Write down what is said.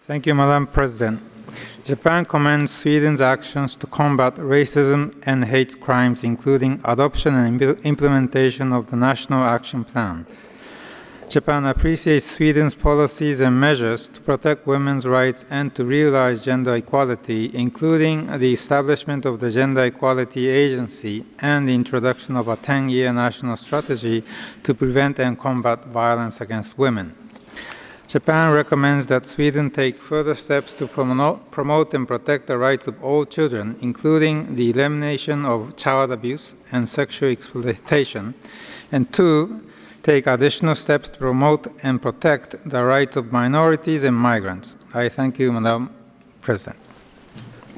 Thank you, Madam President. Japan commends Sweden's actions to combat racism and hate crimes, including adoption and implementation of the National Action Plan. Japan appreciates Sweden's policies and measures to protect women's rights and to realize gender equality, including the establishment of the Gender Equality Agency and the introduction of a 10-year national strategy to prevent and combat violence against women. Japan recommends that Sweden take further steps to promote and protect the rights of all children, including the elimination of child abuse and sexual exploitation, and two, take additional steps to promote and protect the rights of minorities and migrants. I thank you, Madam President.